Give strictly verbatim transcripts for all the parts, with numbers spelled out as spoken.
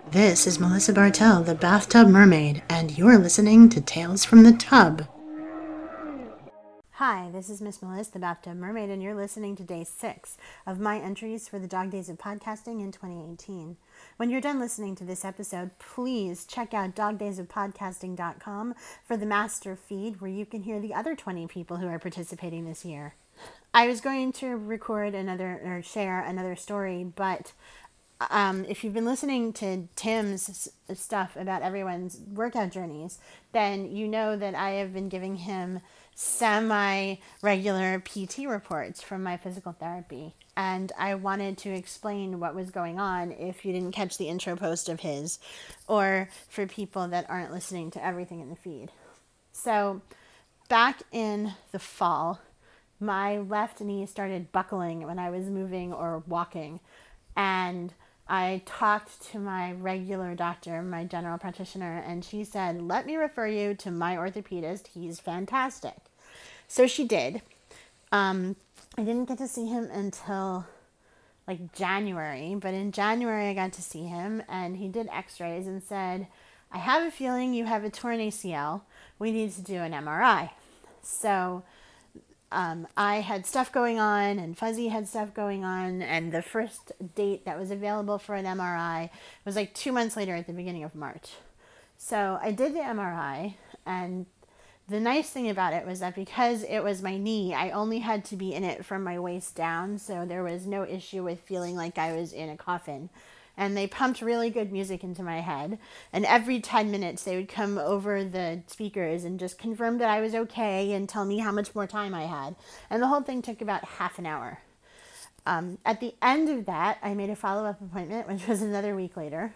This is Melissa Bartell, the Bathtub Mermaid, and you're listening to Tales from the Tub. Hi, this is Miss Melissa, the Bathtub Mermaid, and you're listening to day six of my entries for the Dog Days of Podcasting in twenty eighteen. When you're done listening to this episode, please check out dog days of podcasting dot com for the master feed where you can hear the other twenty people who are participating this year. I was going to record another or share another story, but Um, if you've been listening to Tim's stuff about everyone's workout journeys, then you know that I have been giving him semi-regular P T reports from my physical therapy. And I wanted to explain what was going on if you didn't catch the intro post of his, or for people that aren't listening to everything in the feed. So back in the fall, my left knee started buckling when I was moving or walking. And I talked to my regular doctor, my general practitioner, and she said, let me refer you to my orthopedist. He's fantastic. So she did. Um, I didn't get to see him until like January, but in January I got to see him, and he did x-rays and said, I have a feeling you have a torn A C L. We need to do an M R I. So Um, I had stuff going on, and Fuzzy had stuff going on, and the first date that was available for an M R I was like two months later at the beginning of March. So I did the M R I, and the nice thing about it was that because it was my knee, I only had to be in it from my waist down, so there was no issue with feeling like I was in a coffin. And they pumped really good music into my head. And every ten minutes they would come over the speakers and just confirm that I was okay and tell me how much more time I had. And the whole thing took about half an hour. Um, at the end of that, I made a follow-up appointment, which was another week later.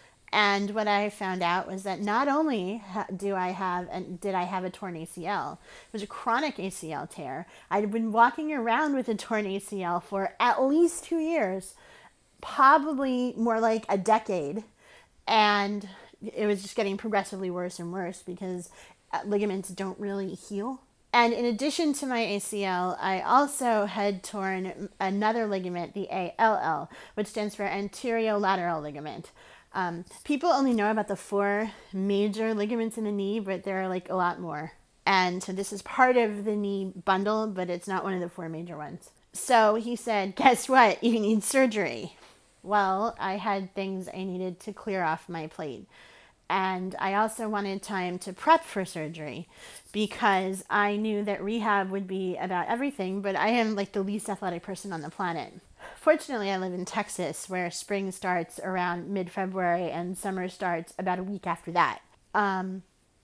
And what I found out was that not only do I have and did I have a torn A C L, it was a chronic A C L tear. I'd been walking around with a torn A C L for at least two years. Probably more like a decade, and it was just getting progressively worse and worse because ligaments don't really heal. And in addition to my A C L, I also had torn another ligament, the A L L, which stands for anterolateral ligament. Um, people only know about the four major ligaments in the knee, but there are like a lot more. And so this is part of the knee bundle, but it's not one of the four major ones. So he said, guess what? You need surgery. Well, I had things I needed to clear off my plate. And I also wanted time to prep for surgery because I knew that rehab would be about everything, but I am like the least athletic person on the planet. Fortunately, I live in Texas, where spring starts around mid-February and summer starts about a week after that. Um,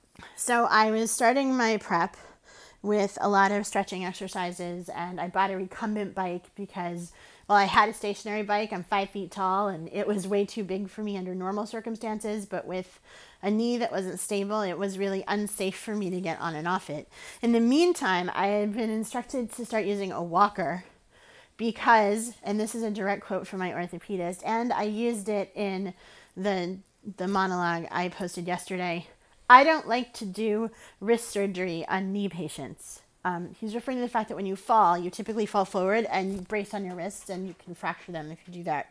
so I was starting my prep with a lot of stretching exercises, and I bought a recumbent bike because, well, I had a stationary bike. I'm five feet tall, and it was way too big for me under normal circumstances, but with a knee that wasn't stable, it was really unsafe for me to get on and off it. In the meantime, I had been instructed to start using a walker because, and this is a direct quote from my orthopedist, and I used it in the the monologue I posted yesterday, I don't like to do wrist surgery on knee patients. Um, he's referring to the fact that when you fall, you typically fall forward and you brace on your wrists and you can fracture them if you do that.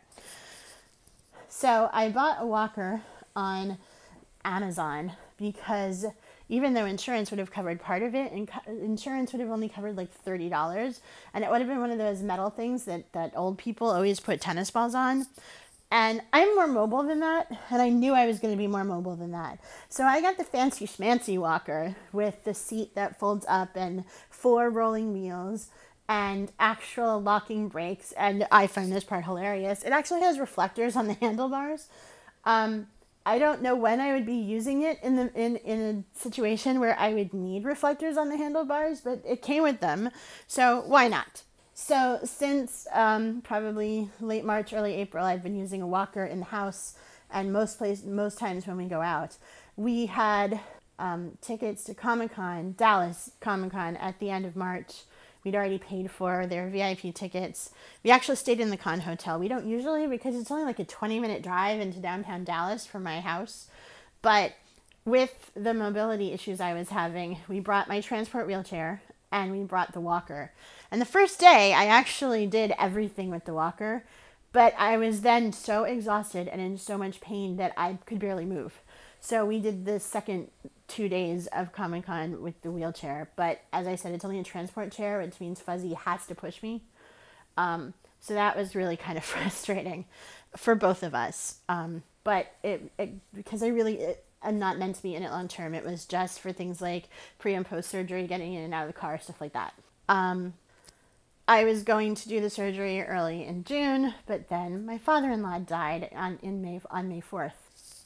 So I bought a walker on Amazon because even though insurance would have covered part of it, insurance would have only covered like thirty dollars. And it would have been one of those metal things that, that old people always put tennis balls on. And I'm more mobile than that, and I knew I was going to be more mobile than that. So I got the fancy schmancy walker with the seat that folds up and four rolling wheels and actual locking brakes, and I find this part hilarious. It actually has reflectors on the handlebars. Um, I don't know when I would be using it in the in, in a situation where I would need reflectors on the handlebars, but it came with them, so why not? So since um, probably late March, early April, I've been using a walker in the house, and most place, most times when we go out. We had um, tickets to Comic-Con, Dallas Comic-Con at the end of March. We'd already paid for their V I P tickets. We actually stayed in the Con Hotel. We don't usually because it's only like a twenty minute drive into downtown Dallas from my house. But with the mobility issues I was having, we brought my transport wheelchair and we brought the walker. And the first day, I actually did everything with the walker. But I was then so exhausted and in so much pain that I could barely move. So we did the second two days of Comic Con with the wheelchair. But as I said, it's only a transport chair, which means Fuzzy has to push me. Um, so that was really kind of frustrating for both of us. Um, but it, it because I really it, I'm not meant to be in it long term. It was just for things like pre and post surgery, getting in and out of the car, stuff like that. Um, I was going to do the surgery early in June, but then my father-in-law died on in May on May fourth.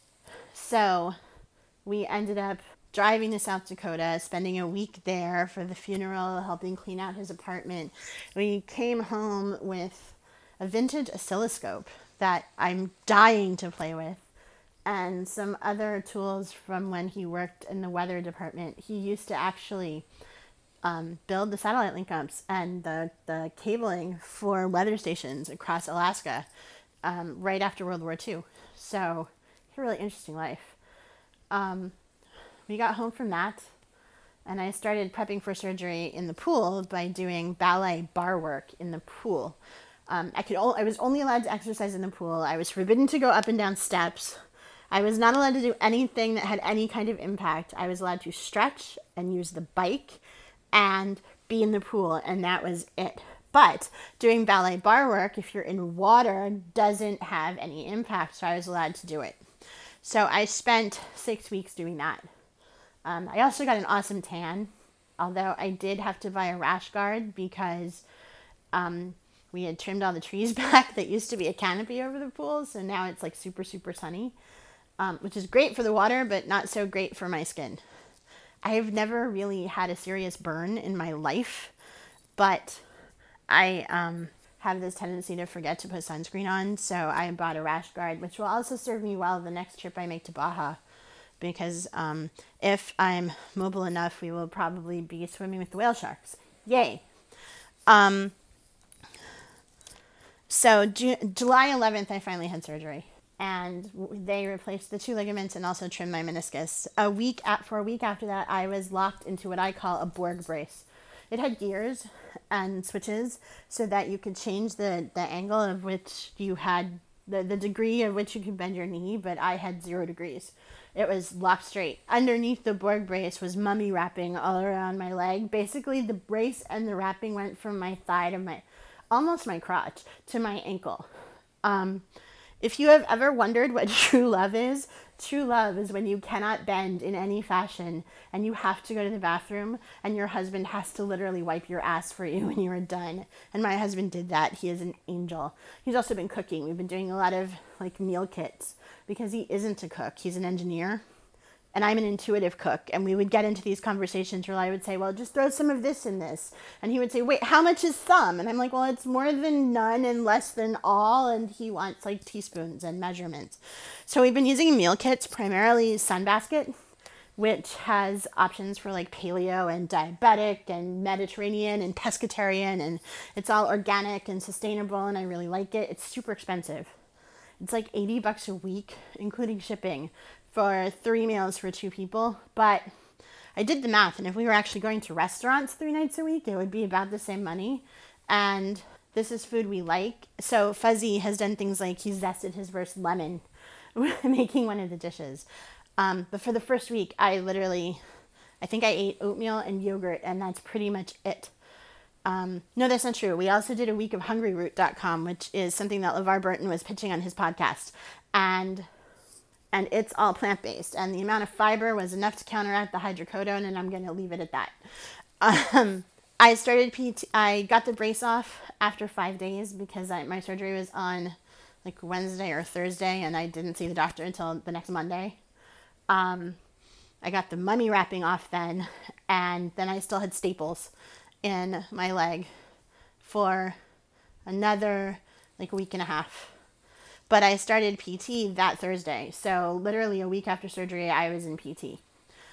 So we ended up driving to South Dakota, spending a week there for the funeral, helping clean out his apartment. We came home with a vintage oscilloscope that I'm dying to play with, and some other tools from when he worked in the weather department. He used to actually um, build the satellite link ups and the, the cabling for weather stations across Alaska um, right after World War Two. So, he had a really interesting life. Um, we got home from that, and I started prepping for surgery in the pool by doing ballet bar work in the pool. Um, I could o- I was only allowed to exercise in the pool. I was forbidden to go up and down steps. I was not allowed to do anything that had any kind of impact. I was allowed to stretch and use the bike and be in the pool, and that was it. But doing ballet bar work, if you're in water, doesn't have any impact, so I was allowed to do it. So I spent six weeks doing that. Um, I also got an awesome tan, although I did have to buy a rash guard because um, we had trimmed all the trees back that used to be a canopy over the pool, so now it's like super, super sunny, um, which is great for the water, but not so great for my skin. I've never really had a serious burn in my life, but I um, have this tendency to forget to put sunscreen on, so I bought a rash guard, which will also serve me well the next trip I make to Baja. Because um, if I'm mobile enough, we will probably be swimming with the whale sharks. Yay. Um, so Ju- July eleventh, I finally had surgery. And they replaced the two ligaments and also trimmed my meniscus. A week at, for a week after that, I was locked into what I call a Borg brace. It had gears and switches so that you could change the, the angle of which you had, the, the degree of which you could bend your knee, but I had zero degrees. It was locked straight. Underneath the Borg brace was mummy wrapping all around my leg. Basically, the brace and the wrapping went from my thigh to my, almost my crotch, to my ankle. Um, if you have ever wondered what true love is, true love is when you cannot bend in any fashion and you have to go to the bathroom and your husband has to literally wipe your ass for you when you are done. And my husband did that. He is an angel. He's also been cooking. We've been doing a lot of like meal kits because he isn't a cook. He's an engineer. And I'm an intuitive cook, and we would get into these conversations where I would say, well, just throw some of this in this. And he would say, wait, how much is some? And I'm like, well, it's more than none and less than all. And he wants like teaspoons and measurements. So we've been using meal kits, primarily Sunbasket, which has options for like paleo and diabetic and Mediterranean and pescatarian. And it's all organic and sustainable, and I really like it. It's super expensive. It's like eighty bucks a week, including shipping, for three meals for two people. But I did the math, and if we were actually going to restaurants three nights a week, it would be about the same money. And this is food we like. So Fuzzy has done things like he's zested his first lemon making one of the dishes. Um, but for the first week, I literally, I think I ate oatmeal and yogurt, and that's pretty much it. Um, no, that's not true. We also did a week of hungry root dot com, which is something that LeVar Burton was pitching on his podcast. And and it's all plant-based. And the amount of fiber was enough to counteract the hydrocodone, and I'm going to leave it at that. Um, I started P T, I got the brace off after five days because I, my surgery was on like Wednesday or Thursday, and I didn't see the doctor until the next Monday. Um, I got the mummy wrapping off then, and then I still had staples in my leg for another like week and a half. But I started P T that Thursday. So literally a week after surgery, I was in P T.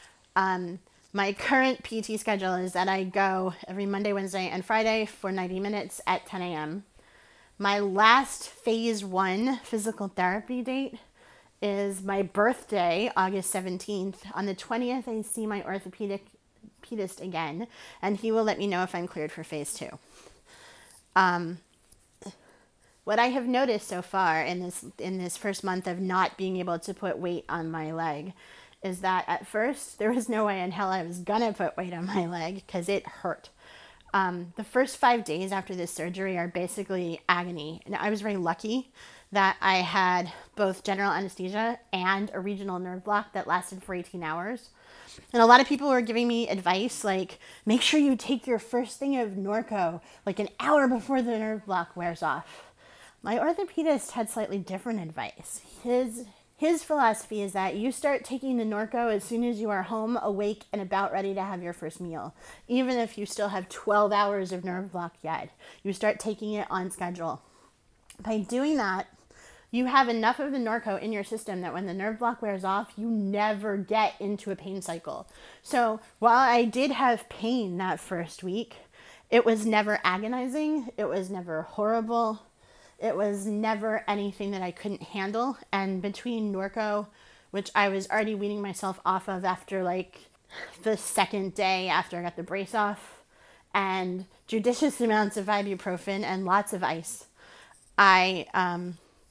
Um, my current P T schedule is that I go every Monday, Wednesday, and Friday for ninety minutes at ten a.m. My last phase one physical therapy date is my birthday, August seventeenth. On the twentieth, I see my orthopedic pedist again, and he will let me know if I'm cleared for phase two. Um, what I have noticed so far in this in this first month of not being able to put weight on my leg is that at first there was no way in hell I was gonna put weight on my leg because it hurt. Um, the first five days after this surgery are basically agony. And I was very lucky that I had both general anesthesia and a regional nerve block that lasted for eighteen hours. And a lot of people were giving me advice like, make sure you take your first thing of Norco like an hour before the nerve block wears off. My orthopedist had slightly different advice. His his philosophy is that you start taking the Norco as soon as you are home, awake, and about ready to have your first meal. Even if you still have twelve hours of nerve block yet, you start taking it on schedule. By doing that, you have enough of the Norco in your system that when the nerve block wears off, you never get into a pain cycle. So while I did have pain that first week, it was never agonizing. It was never horrible. It was never anything that I couldn't handle. And between Norco, which I was already weaning myself off of after like the second day after I got the brace off, and judicious amounts of ibuprofen and lots of ice, I um,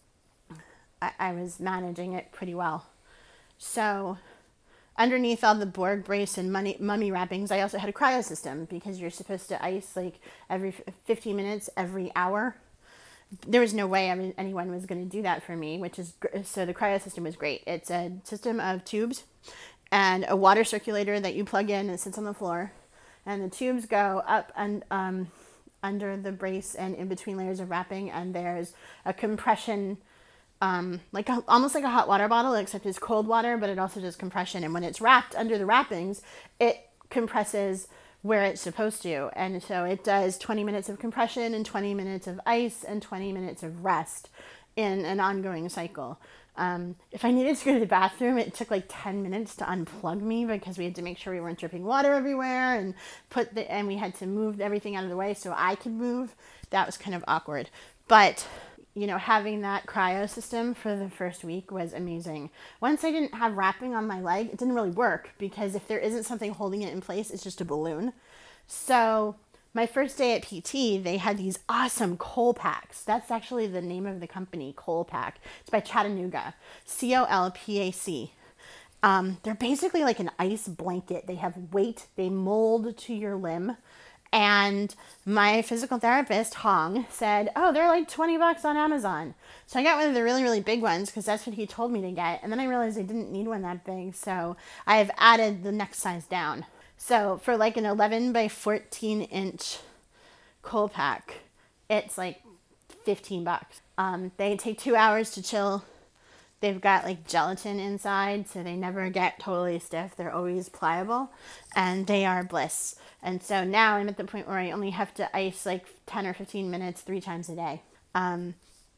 I, I was managing it pretty well. So underneath all the Borg brace and money, mummy wrappings, I also had a cryo system because you're supposed to ice like every fifteen minutes, every hour. There was no way I mean, anyone was going to do that for me, which is, so the cryo system was great. It's a system of tubes and a water circulator that you plug in and sits on the floor. And the tubes go up and um, under the brace and in between layers of wrapping. And there's a compression, um, like a, almost like a hot water bottle, except it's cold water, but it also does compression. And when it's wrapped under the wrappings, it compresses where it's supposed to. And so it does twenty minutes of compression and twenty minutes of ice and twenty minutes of rest in an ongoing cycle. Um, if I needed to go to the bathroom, it took like ten minutes to unplug me because we had to make sure we weren't dripping water everywhere and put the, and we had to move everything out of the way so I could move. That was kind of awkward. But you know, having that cryo system for the first week was amazing. Once I didn't have wrapping on my leg, it didn't really work because if there isn't something holding it in place, it's just a balloon. So my first day at P T, they had these awesome Colpacs. That's actually the name of the company, Colpac. It's by Chattanooga, C O L P A C. Um, they're basically like an ice blanket. They have weight, they mold to your limb. And my physical therapist, Hong, said, oh, they're like twenty bucks on Amazon. So I got one of the really, really big ones because that's what he told me to get. And then I realized I didn't need one that big. So I've added the next size down. So for like an eleven by fourteen inch Colpac, it's like fifteen bucks. Um, they take two hours to chill. They've got like gelatin inside, so they never get totally stiff. They're always pliable, and they are bliss. And so now I'm at the point where I only have to ice like ten or fifteen minutes three times a day. Um,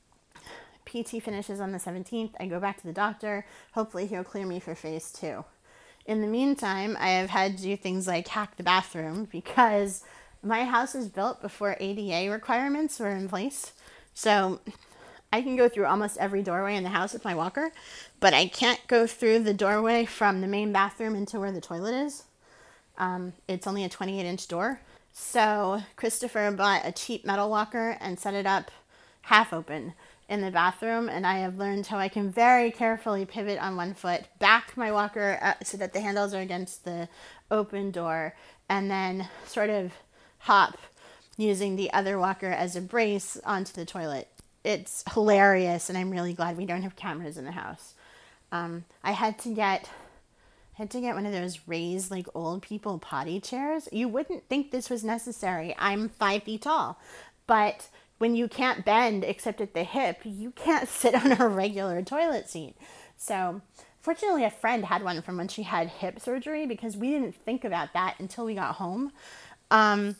P T finishes on the seventeenth. I go back to the doctor. Hopefully he'll clear me for phase two. In the meantime, I have had to do things like hack the bathroom because my house was built before A D A requirements were in place. So I can go through almost every doorway in the house with my walker, but I can't go through the doorway from the main bathroom into where the toilet is. Um, it's only a twenty-eight inch door. So Christopher bought a cheap metal walker and set it up half open in the bathroom, and I have learned how I can very carefully pivot on one foot, back my walker up so that the handles are against the open door, and then sort of hop using the other walker as a brace onto the toilet. It's hilarious, and I'm really glad we don't have cameras in the house. Um, I had to get had to get one of those raised, like, old people potty chairs. You wouldn't think this was necessary. I'm five feet tall, but when you can't bend except at the hip, you can't sit on a regular toilet seat. So fortunately, a friend had one from when she had hip surgery because we didn't think about that until we got home. Um,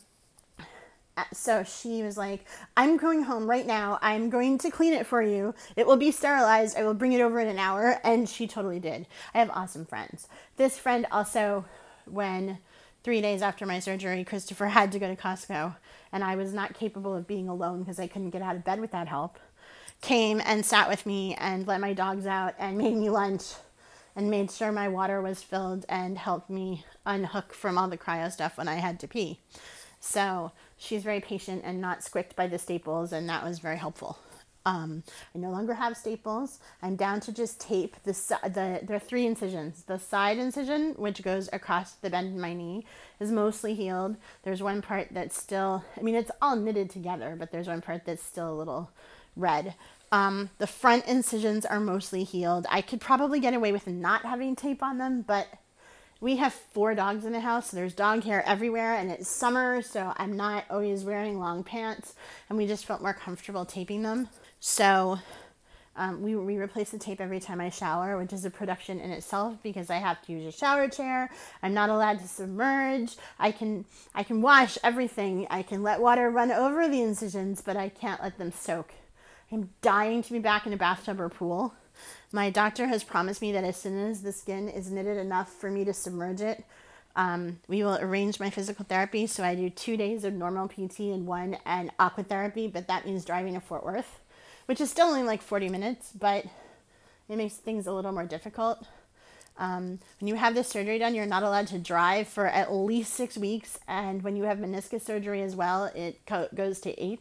so she was like, I'm going home right now. I'm going to clean it for you. It will be sterilized. I will bring it over in an hour. And she totally did. I have awesome friends. This friend also, when three days after my surgery, Christopher had to go to Costco, and I was not capable of being alone because I couldn't get out of bed without help, came and sat with me and let my dogs out and made me lunch and made sure my water was filled and helped me unhook from all the cryo stuff when I had to pee. So she's very patient and not squicked by the staples, and that was very helpful. Um, I no longer have staples. I'm down to just tape the, the, there are three incisions. The side incision, which goes across the bend in my knee, is mostly healed. There's one part that's still, I mean, it's all knitted together, but there's one part that's still a little red. Um, the front incisions are mostly healed. I could probably get away with not having tape on them, but we have four dogs in the house, so there's dog hair everywhere, and it's summer, so I'm not always wearing long pants, and we just felt more comfortable taping them. So um, we, we replace the tape every time I shower, which is a production in itself because I have to use a shower chair. I'm not allowed to submerge. I can I can wash everything. I can let water run over the incisions, but I can't let them soak. I'm dying to be back in a bathtub or pool. My doctor has promised me that as soon as the skin is knitted enough for me to submerge it, um, we will arrange my physical therapy. So I do two days of normal P T and one and aqua therapy, but that means driving to Fort Worth, which is still only like forty minutes, but it makes things a little more difficult. Um, when you have this surgery done, you're not allowed to drive for at least six weeks. And when you have meniscus surgery as well, it co- goes to eight.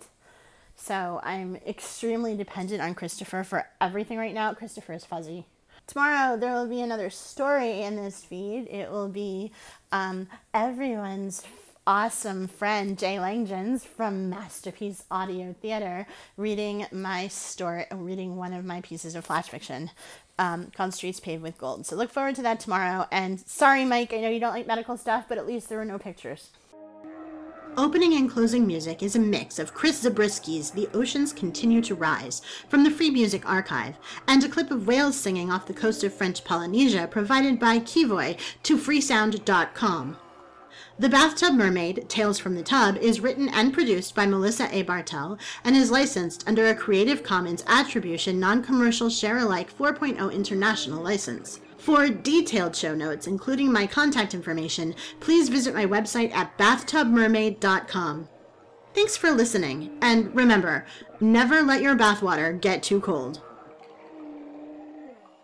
So I'm extremely dependent on Christopher for everything right now. Christopher is fuzzy. Tomorrow there will be another story in this feed. It will be um, everyone's awesome friend Jay Langdons from Masterpiece Audio Theater reading my story, reading one of my pieces of flash fiction um, called Streets Paved with Gold. So look forward to that tomorrow. And sorry, Mike, I know you don't like medical stuff, but at least there were no pictures. Opening and closing music is a mix of Chris Zabrisky's The Oceans Continue to Rise from the Free Music Archive, and a clip of whales singing off the coast of French Polynesia provided by Kivoy to freesound dot com. The Bathtub Mermaid, Tales from the Tub, is written and produced by Melissa A. Bartel and is licensed under a Creative Commons Attribution Non-Commercial Share-alike four point oh International License. For detailed show notes, including my contact information, please visit my website at bathtub mermaid dot com. Thanks for listening, and remember, never let your bathwater get too cold.